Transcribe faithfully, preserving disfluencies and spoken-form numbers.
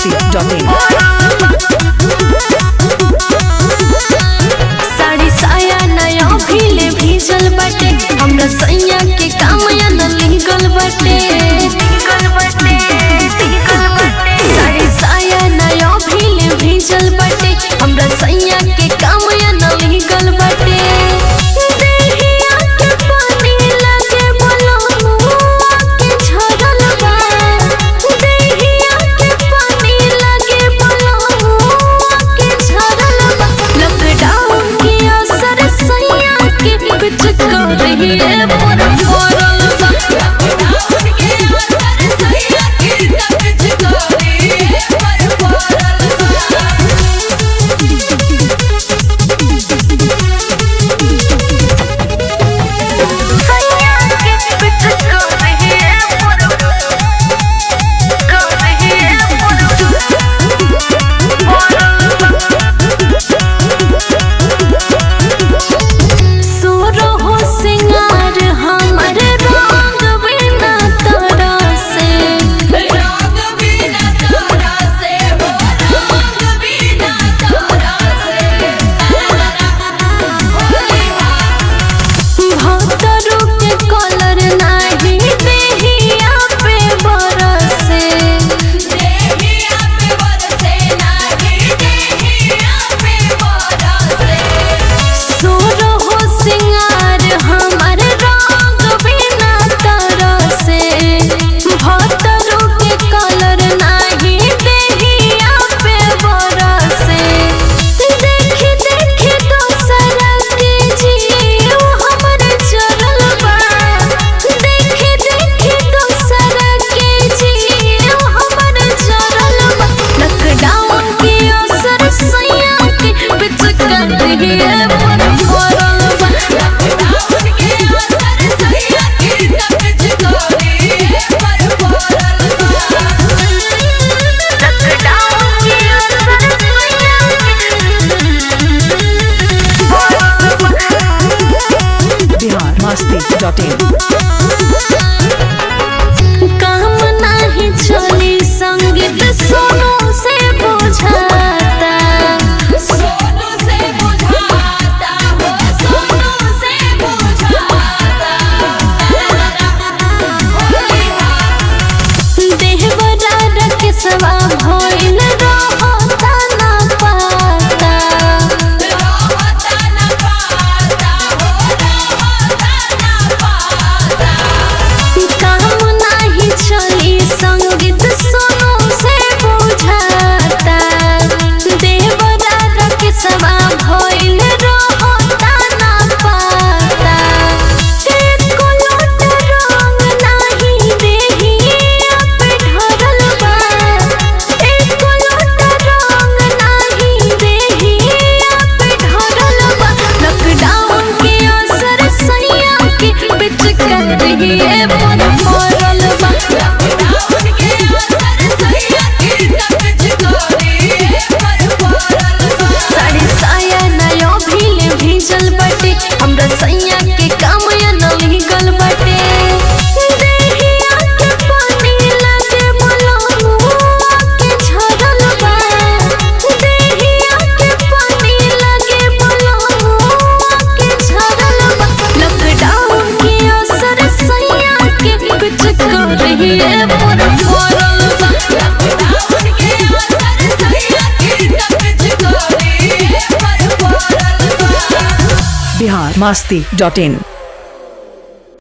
मस्ती dot इन। साड़ी साया नया भीले भीजल बाटे, हमरा सैया के काम या न लीगल बाटे। साड़ी साया नया भीले भीजल बाटे, हमरा सैया के काम या न लीगल बाटे। Masti dot in. काम नहीं चली संगीत सोनू से बुझाता, सोनू से बुझाता हो, सोनू से बुझाता। देहबरा रख सवा भइल रहता ना पाता, रहता ना पाता हो, काम नहीं चली संगीत सोनू से बुझाता। देवरा रख सवा भइल रहता ना पाता। एको लोट रंग नहीं देही पे ढरल बा, एको लोट रंग नहीं देही पे ढरल बा। लॉकडाउन के असर सैया के बिच कर रही है हमरा सैया के काम या न लीगल बाटे। देहिया के पानी लगे मलहुआ के झरल बा, देहिया के पानी लगे मलहुआ के झरल बा। लॉकडाउन के असर सैया के बिच कर रही है मोर भरल बा। लॉकडाउन के असर सैया के बिच कर रही है मोर भरल बा। बिहार मस्ती डॉट इन।